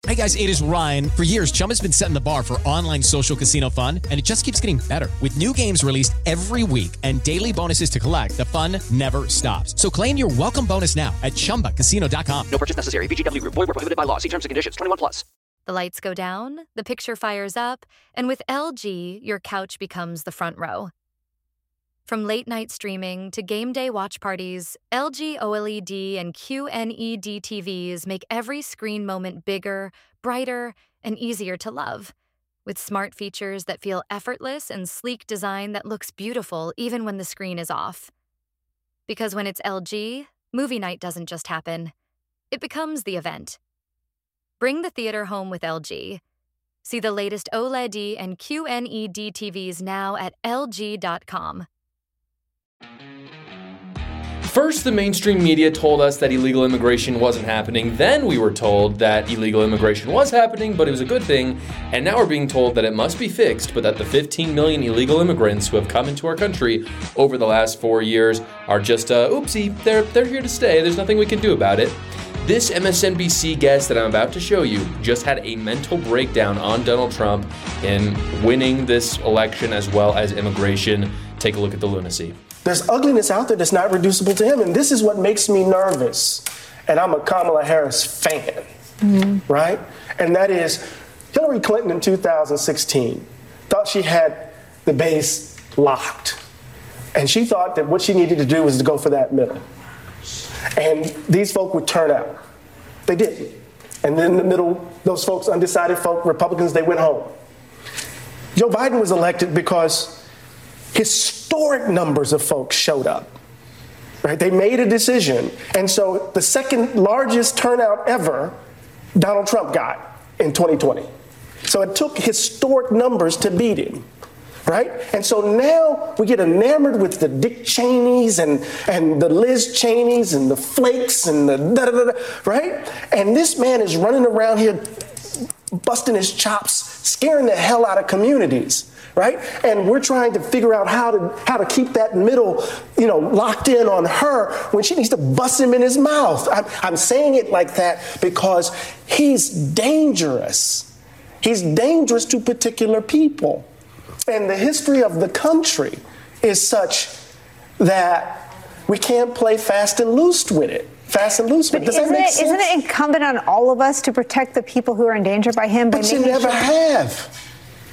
Hey guys, it is Ryan. For years, Chumba's been setting the bar for online social casino fun, and it just keeps getting better. With new games released every week and daily bonuses to collect, the fun never stops. So claim your welcome bonus now at ChumbaCasino.com. No purchase necessary. VGW Group. Void where prohibited by law. See terms and conditions. 21+. The lights go down, the picture fires up, and with LG, your couch becomes the front row. From late-night streaming to game day watch parties, LG OLED and QNED TVs make every screen moment bigger, brighter, and easier to love. With smart features that feel effortless and sleek design that looks beautiful even when the screen is off. Because when it's LG, movie night doesn't just happen. It becomes the event. Bring the theater home with LG. See the latest OLED and QNED TVs now at LG.com. First, the mainstream media told us that illegal immigration wasn't happening. Then we were told that illegal immigration was happening, but it was a good thing. And now we're being told that it must be fixed, but that the 15 million illegal immigrants who have come into our country over the last 4 years are just, oopsie, they're here to stay. There's nothing we can do about it. This MSNBC guest that I'm about to show you just had a mental breakdown on Donald Trump in winning this election as well as immigration. Take a look at the lunacy. There's ugliness out there that's not reducible to him, and this is what makes me nervous. And I'm a Kamala Harris fan, right? And that is Hillary Clinton in 2016 thought she had the base locked. And she thought that what she needed to do was to go for that middle. And these folk would turn out. They didn't. And then in the middle, those folks, undecided folk, Republicans, they went home. Joe Biden was elected because historic numbers of folks showed up, right? They made a decision. And so the second largest turnout ever, Donald Trump got in 2020. So it took historic numbers to beat him, right? And so now we get enamored with the Dick Cheneys and the Liz Cheneys and the Flakes and the da-da-da-da, right? And this man is running around here busting his chops, scaring the hell out of communities, right? And we're trying to figure out how to keep that middle, locked in on her when she needs to bust him in his mouth. I'm saying it like that because he's dangerous. He's dangerous to particular people. And the history of the country is such that we can't play fast and loose with it. Does that make sense? Isn't it incumbent on all of us to protect the people who are endangered by him? But you never have.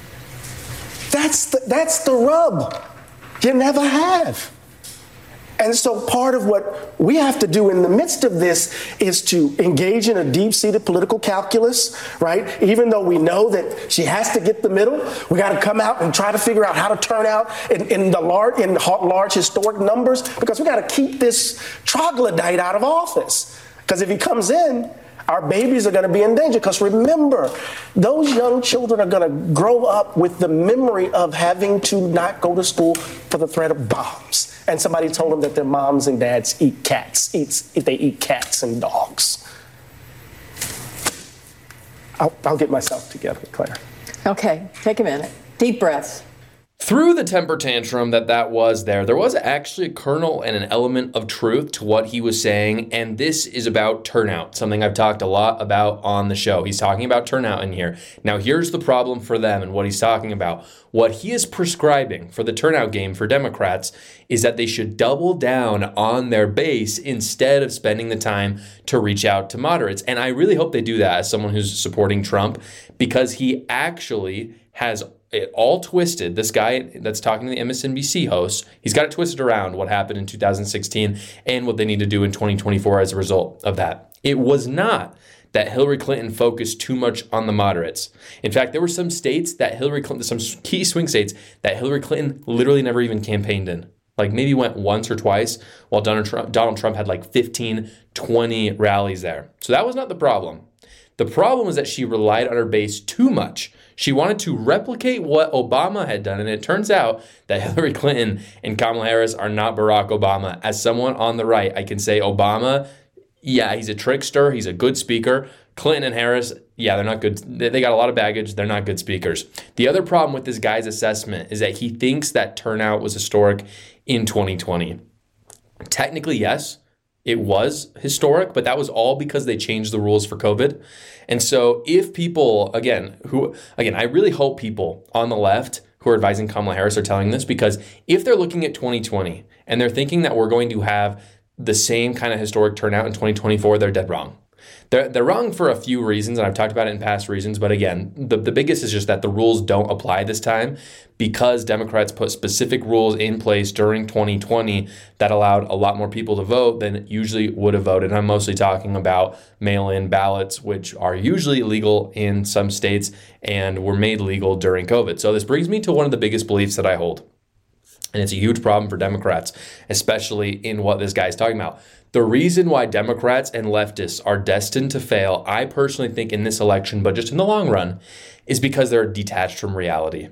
That's the rub. You never have. And so part of what we have to do in the midst of this is to engage in a deep-seated political calculus, right? Even though we know that she has to get the middle, we got to come out and try to figure out how to turn out in large historic numbers, because we got to keep this troglodyte out of office. Because if he comes in, our babies are going to be in danger. Because remember, those young children are going to grow up with the memory of having to not go to school for the threat of bombs. And somebody told them that their moms and dads eat cats. They eat cats and dogs. I'll get myself together, Claire. Okay, take a minute. Deep breaths. Through the temper tantrum that was there was actually a kernel and an element of truth to what he was saying, and this is about turnout, something I've talked a lot about on the show. He's talking about turnout in here. Now, here's the problem for them and what he's talking about. What he is prescribing for the turnout game for Democrats is that they should double down on their base instead of spending the time to reach out to moderates. And I really hope they do that as someone who's supporting Trump, because he actually has it all twisted. This guy that's talking to the MSNBC host, he's got it twisted around what happened in 2016 and what they need to do in 2024 as a result of that. It was not that Hillary Clinton focused too much on the moderates. In fact, there were some states that some key swing states that Hillary Clinton literally never even campaigned in. Like maybe went once or twice, while Donald Trump had like 15, 20 rallies there. So that was not the problem. The problem was that she relied on her base too much. She wanted to replicate what Obama had done, and it turns out that Hillary Clinton and Kamala Harris are not Barack Obama. As someone on the right, I can say Obama, yeah, he's a trickster, he's a good speaker. Clinton and Harris, yeah, they're not good. They got a lot of baggage. They're not good speakers. The other problem with this guy's assessment is that he thinks that turnout was historic in 2020. Technically, yes. it was historic, but that was all because they changed the rules for COVID. And so if people, again, I really hope people on the left who are advising Kamala Harris are telling this, because if they're looking at 2020 and they're thinking that we're going to have the same kind of historic turnout in 2024, they're dead wrong. They're wrong for a few reasons, and I've talked about it in past reasons. But again, the biggest is just that the rules don't apply this time because Democrats put specific rules in place during 2020 that allowed a lot more people to vote than usually would have voted. I'm mostly talking about mail-in ballots, which are usually illegal in some states and were made legal during COVID. So this brings me to one of the biggest beliefs that I hold. And it's a huge problem for Democrats, especially in what this guy's talking about. The reason why Democrats and leftists are destined to fail, I personally think in this election, but just in the long run, is because they're detached from reality.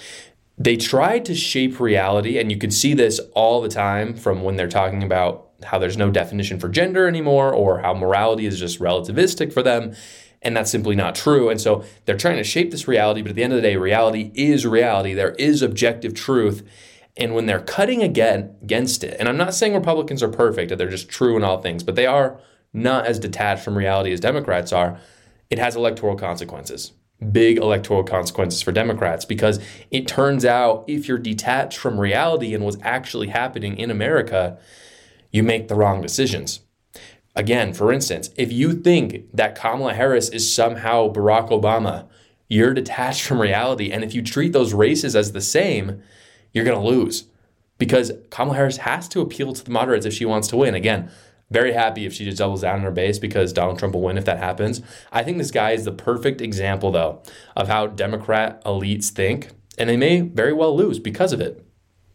They try to shape reality, and you can see this all the time from when they're talking about how there's no definition for gender anymore or how morality is just relativistic for them. And that's simply not true. And so they're trying to shape this reality, but at the end of the day, reality is reality. There is objective truth. And when they're cutting against it, and I'm not saying Republicans are perfect, that they're just true in all things, but they are not as detached from reality as Democrats are, it has electoral consequences, big electoral consequences for Democrats, because it turns out if you're detached from reality and what's actually happening in America, you make the wrong decisions. Again, for instance, if you think that Kamala Harris is somehow Barack Obama, you're detached from reality. And if you treat those races as the same, you're going to lose because Kamala Harris has to appeal to the moderates if she wants to win. Again, very happy if she just doubles down on her base because Donald Trump will win if that happens. I think this guy is the perfect example, though, of how Democrat elites think, and they may very well lose because of it.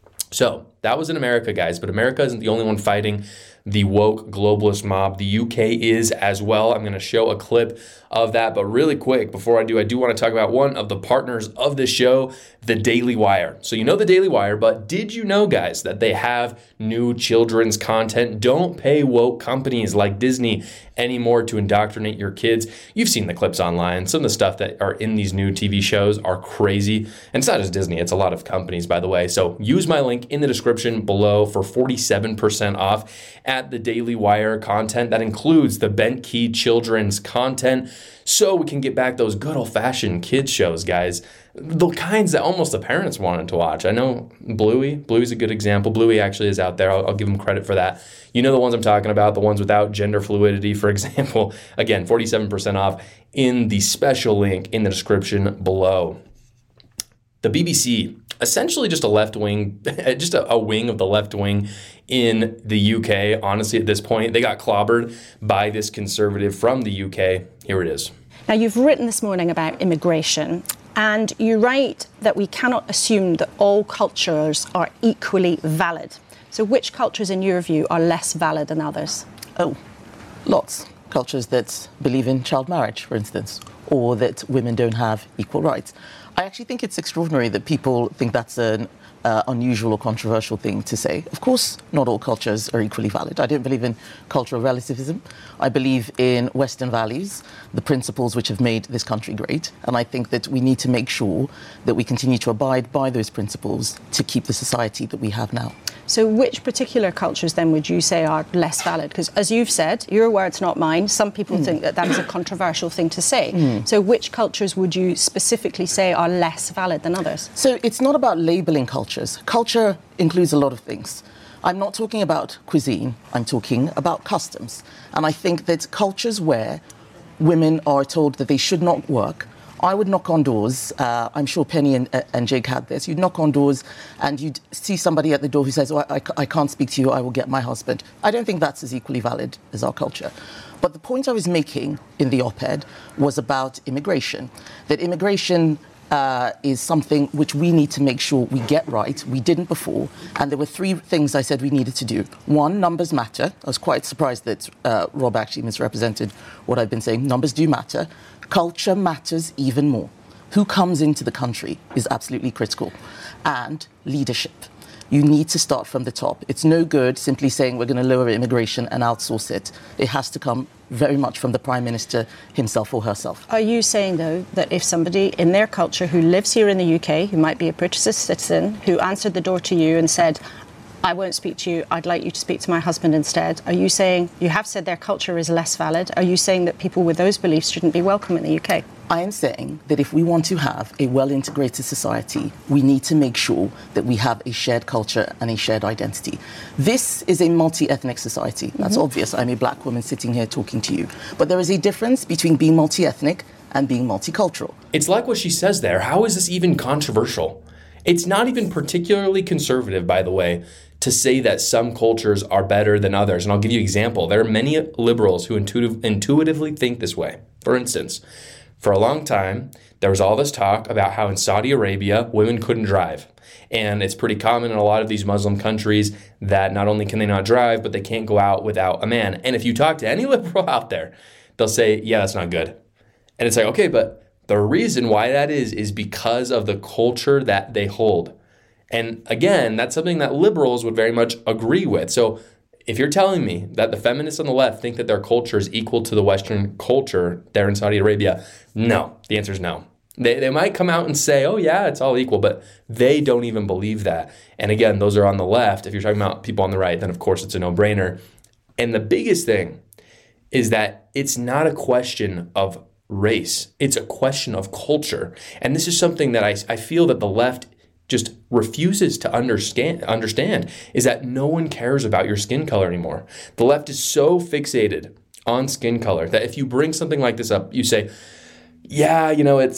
So that was in America, guys, but America isn't the only one fighting the woke globalist mob. The UK is as well. I'm going to show a clip of that, but really quick, before I do want to talk about one of the partners of the show, the Daily Wire. So you know the Daily Wire, but did you know, guys, that they have new children's content? Don't pay woke companies like Disney anymore to indoctrinate your kids. You've seen the clips online. Some of the stuff that are in these new TV shows are crazy. And it's not just Disney, it's a lot of companies, by the way. So use my link in the description below for 47% off at the Daily Wire content. That includes the Bent Key children's content, so we can get back those good old-fashioned kids shows, guys. The kinds that almost the parents wanted to watch. I know Bluey's a good example. Bluey actually is out there. I'll give him credit for that. You know the ones I'm talking about, the ones without gender fluidity, for example. Again, 47% off in the special link in the description below. The BBC, essentially just a left wing, just a wing of the left wing in the UK. Honestly, at this point, they got clobbered by this conservative from the UK. Here it is. Now, you've written this morning about immigration, and you write that we cannot assume that all cultures are equally valid. So which cultures, in your view, are less valid than others? Oh, lots. Cultures that believe in child marriage, for instance, or that women don't have equal rights. I actually think it's extraordinary that people think that's an unusual or controversial thing to say. Of course, not all cultures are equally valid. I don't believe in cultural relativism. I believe in Western values, the principles which have made this country great. And I think that we need to make sure that we continue to abide by those principles to keep the society that we have now. So which particular cultures then would you say are less valid? Because as you've said, your words, not mine, some people think that that is a controversial thing to say. So which cultures would you specifically say are less valid than others? So it's not about labeling cultures. Culture includes a lot of things. I'm not talking about cuisine, I'm talking about customs. And I think that cultures where women are told that they should not work, I would knock on doors. I'm sure Penny and Jake had this. You'd knock on doors and you'd see somebody at the door who says, oh, I can't speak to you, I will get my husband. I don't think that's as equally valid as our culture. But the point I was making in the op-ed was about immigration, that immigration is something which we need to make sure we get right. We didn't before. And there were three things I said we needed to do. One, numbers matter. I was quite surprised that Rob actually misrepresented what I've been saying. Numbers do matter. Culture matters even more. Who comes into the country is absolutely critical. And leadership. You need to start from the top. It's no good simply saying we're going to lower immigration and outsource it. It has to come very much from the Prime Minister himself or herself. Are you saying, though, that if somebody in their culture who lives here in the UK, who might be a British citizen, who answered the door to you and said, I won't speak to you. I'd like you to speak to my husband instead. Are you saying, you have said their culture is less valid. Are you saying that people with those beliefs shouldn't be welcome in the UK? I am saying that if we want to have a well-integrated society, we need to make sure that we have a shared culture and a shared identity. This is a multi-ethnic society. That's obvious. I'm a black woman sitting here talking to you. But there is a difference between being multi-ethnic and being multicultural. It's like what she says there. How is this even controversial? It's not even particularly conservative, by the way, to say that some cultures are better than others. And I'll give you an example. There are many liberals who intuitively think this way. For instance, for a long time, there was all this talk about how in Saudi Arabia, women couldn't drive. And it's pretty common in a lot of these Muslim countries that not only can they not drive, but they can't go out without a man. And if you talk to any liberal out there, they'll say, yeah, that's not good. And it's like, okay, but the reason why that is because of the culture that they hold. And again, that's something that liberals would very much agree with. So if you're telling me that the feminists on the left think that their culture is equal to the Western culture there in Saudi Arabia, no. The answer is no. They might come out and say, oh yeah, it's all equal, but they don't even believe that. And again, those are on the left. If you're talking about people on the right, then of course it's a no-brainer. And the biggest thing is that it's not a question of race. It's a question of culture. And this is something that I feel that the left just refuses to understand is that no one cares about your skin color anymore. The left is so fixated on skin color that if you bring something like this up, you say, yeah,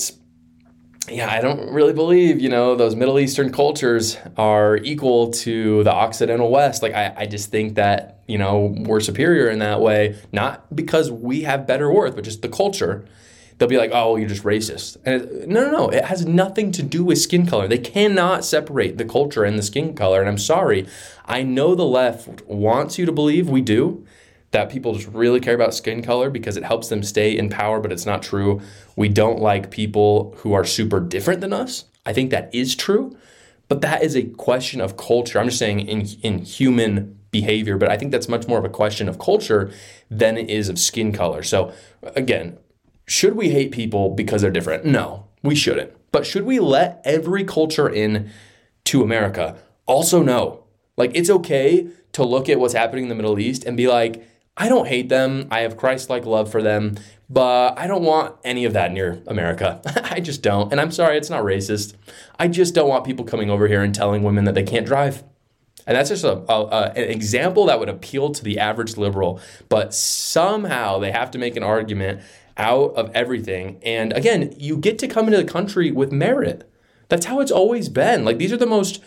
I don't really believe, those Middle Eastern cultures are equal to the Occidental West. Like, I just think that, we're superior in that way, not because we have better worth, but just the culture. They'll be like, oh, you're just racist. And no. It has nothing to do with skin color. They cannot separate the culture and the skin color. And I'm sorry. I know the left wants you to believe, we do, that people just really care about skin color because it helps them stay in power, but it's not true. We don't like people who are super different than us. I think that is true, but that is a question of culture. I'm just saying in human behavior, but I think that's much more of a question of culture than it is of skin color. So again, should we hate people because they're different? No, we shouldn't. But should we let every culture in to America? Also, no. Like, it's okay to look at what's happening in the Middle East and be like, I don't hate them. I have Christ-like love for them, but I don't want any of that near America. I just don't. And I'm sorry, it's not racist. I just don't want people coming over here and telling women that they can't drive. And that's just an example that would appeal to the average liberal. But somehow they have to make an argument out of everything. And again, you get to come into the country with merit. That's how it's always been. Like, this is the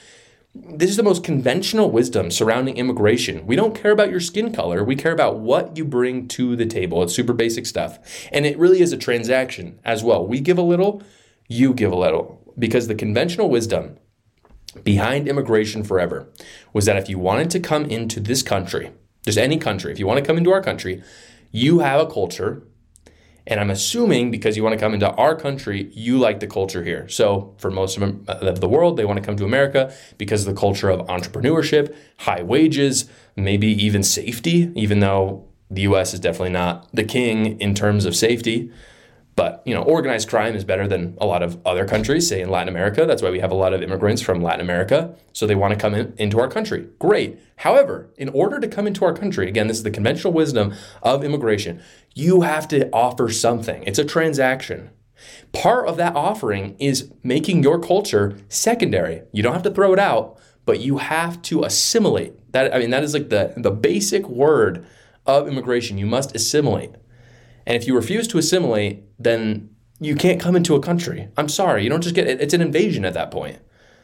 most conventional wisdom surrounding immigration. We don't care about your skin color. We care about what you bring to the table. It's super basic stuff. And it really is a transaction as well. We give a little, you give a little. Because the conventional wisdom behind immigration forever was that if you wanted to come into this country, just any country, if you want to come into our country, you have a culture. And I'm assuming because you want to come into our country, you like the culture here. So for most of the world, they want to come to America because of the culture of entrepreneurship, high wages, maybe even safety, even though the U.S. is definitely not the king in terms of safety. But, organized crime is better than a lot of other countries, say in Latin America. That's why we have a lot of immigrants from Latin America. So they want to come into our country. Great. However, in order to come into our country, again, this is the conventional wisdom of immigration, you have to offer something. It's a transaction. Part of that offering is making your culture secondary. You don't have to throw it out, but you have to assimilate. That is like the basic word of immigration. You must assimilate. And if you refuse to assimilate, then you can't come into a country. I'm sorry, you don't just it's an invasion at that point.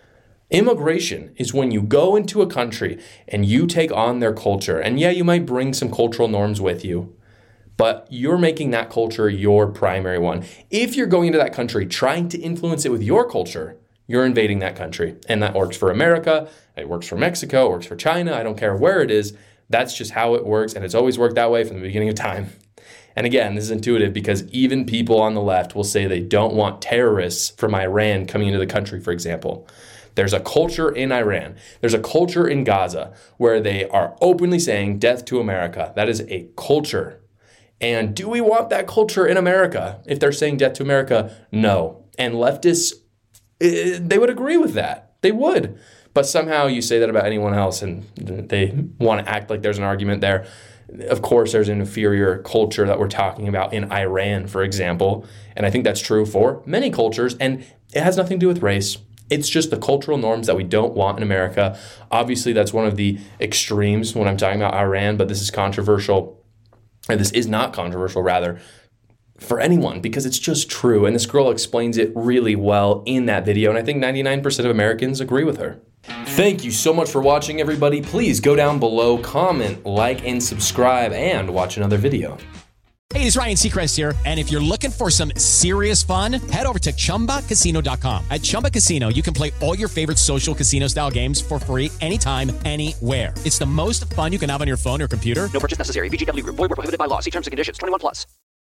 Immigration is when you go into a country and you take on their culture. And yeah, you might bring some cultural norms with you, but you're making that culture your primary one. If you're going into that country trying to influence it with your culture, you're invading that country. And that works for America, it works for Mexico, it works for China, I don't care where it is. That's just how it works, and it's always worked that way from the beginning of time. And again, this is intuitive because even people on the left will say they don't want terrorists from Iran coming into the country, for example. There's a culture in Iran. There's a culture in Gaza where they are openly saying death to America. That is a culture. And do we want that culture in America? If they're saying death to America, no. And leftists, they would agree with that. They would. But somehow you say that about anyone else and they want to act like there's an argument there. Of course, there's an inferior culture that we're talking about in Iran, for example. And I think that's true for many cultures. And it has nothing to do with race. It's just the cultural norms that we don't want in America. Obviously, that's one of the extremes when I'm talking about Iran, but this is controversial. And this is not controversial, rather, for anyone, because it's just true. And this girl explains it really well in that video. And I think 99% of Americans agree with her. Thank you so much for watching, everybody. Please go down below, comment, like, and subscribe, and watch another video. Hey, it's Ryan Seacrest here. And if you're looking for some serious fun, head over to ChumbaCasino.com. At Chumba Casino, you can play all your favorite social casino-style games for free anytime, anywhere. It's the most fun you can have on your phone or computer. No purchase necessary. VGW Group. Void where prohibited by law. See terms and conditions. 21+.